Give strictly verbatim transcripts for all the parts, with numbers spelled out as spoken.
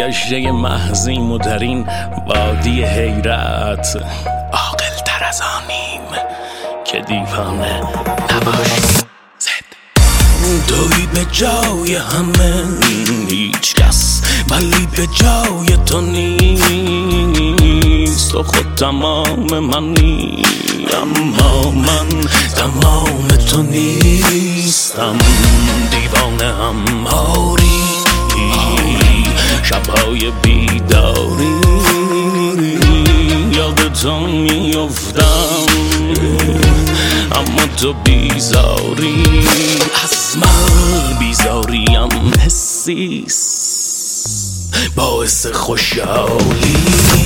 سرگشته محضیم و در این وادی حیرت عاقل تر از آنیم که دیوانه نباشیم. توی به جای همه هیچ کس ولی به جای تو نیست، تو خود تمام منی اما من تمام تو نیستم. دیوانه هم آری شبهای بیداری یاد تو میافتم اما تو بیزاری از من بیزاریم حسیست باعث خوشحالی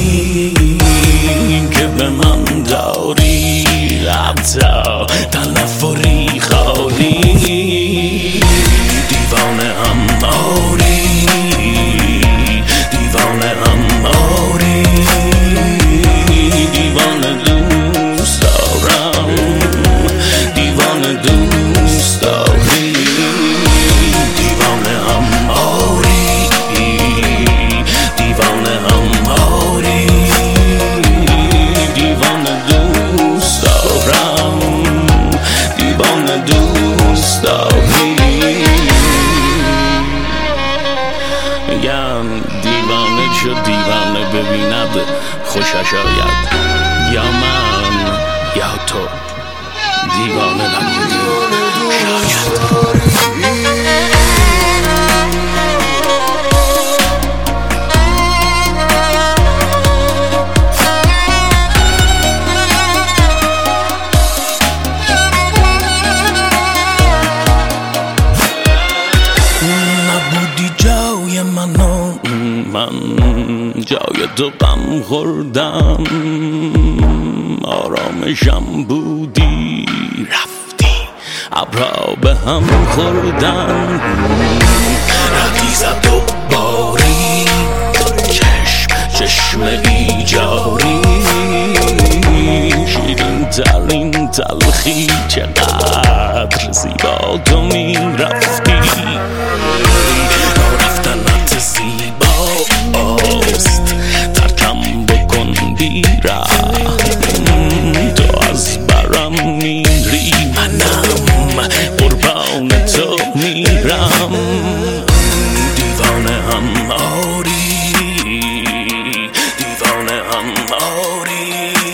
که به من داری حتی تنفری خالی. دیوانه هم آری دیوانه هم آری دیوانه دوست دارم دیوانه دوست داری دیوانه هم آری دیوانه هم آری دیوانه دوست دارم دیوانه دوست داری. میگم دیوانه چو دیوانه ببیند خوشش آید، یا من یا تو دیوانه نبودی شاید. نبودی جای منو من جای تو غم خوردم، آرامشم بودی رفتی ابرا به هم خوردن. ردی زد و باری چشم چشم بیجاری شیرین ترین تلخی چقدر زیبا تو می رفتی. رفتنت زیباست ترکم بکن بیرم تو از برم میری منم قربان تو میرم. دیوانه هم آری دیوانه هم آری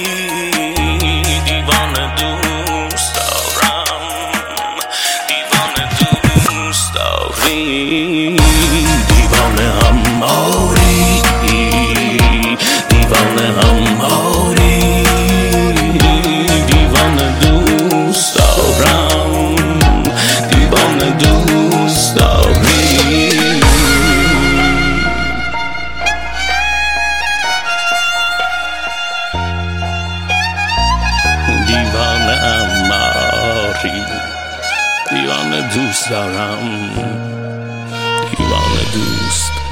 دیوانه دوست دارم دیوانه دوست داری دیوانه هم آری دیوانه هم آری دیوانه دوست دارم دیوانه دوست داری. دیوانه هم آری دیوانه دوست دارم دیوانه دوست